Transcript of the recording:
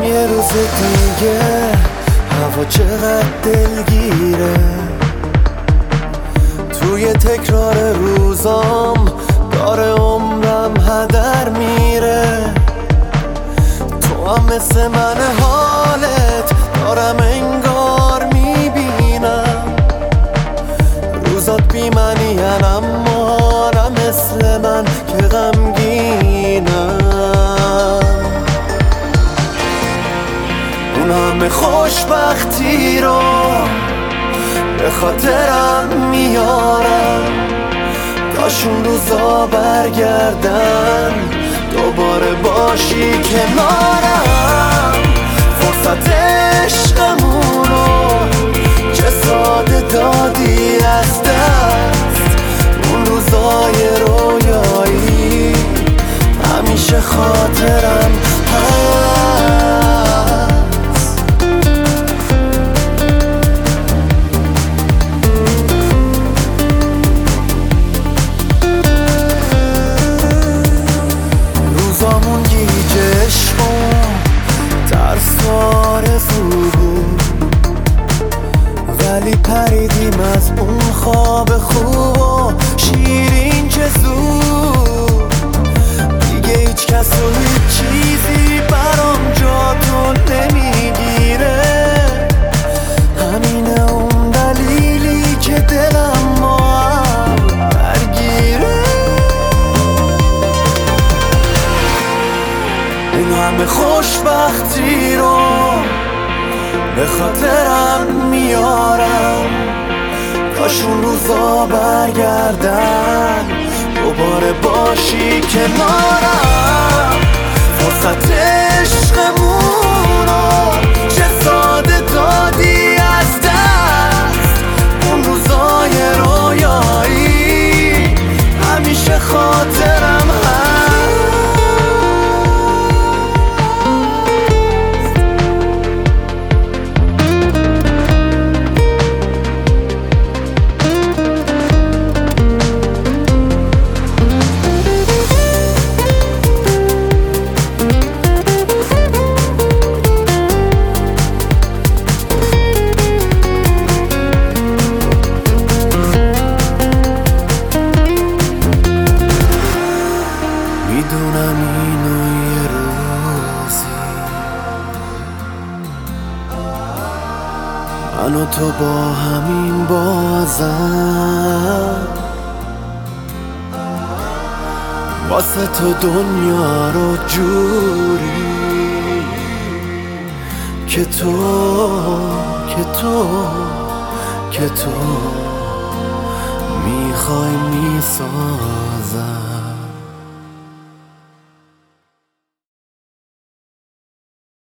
یه روز دیگه هوا چقدر دلگیره، توی تکرار روزام داره عمرم هدر میره. تو هم مثل من حالت دارم انگار میبینم، روزات بی معنین اما نه مثل من که غمگینم. اون همه خوشبختی رو به خاطرم میارم، کاش اون روزا برگردن دوباره باشی کنارم. فرصت عشقمونو چه ساده دادی از دست، اون روزای رویایی همیشه خاطرم هست. روزامون گیج عشق و ترس و آرزو بود، ولی پریدیم از اون خواب خوب و شیرین چه زود. دیگه هیچ کس و هیچ چیزی برام جاتو نمیگیره، همینه اون دلیلی که دلم با هم درگیره. اون همه خوشبختی رو به خاطرم میارم، کاش اون روزا برگردن دوباره باشی کنارم. فرصت عشقمونو چه ساده دادی از دست، اون روزای رویایی همیشه خاطرم هست. میدونم اینو یه روزی من و تو با همین بازم، واسه تو دنیا رو جوری که تو میخوای میسازم.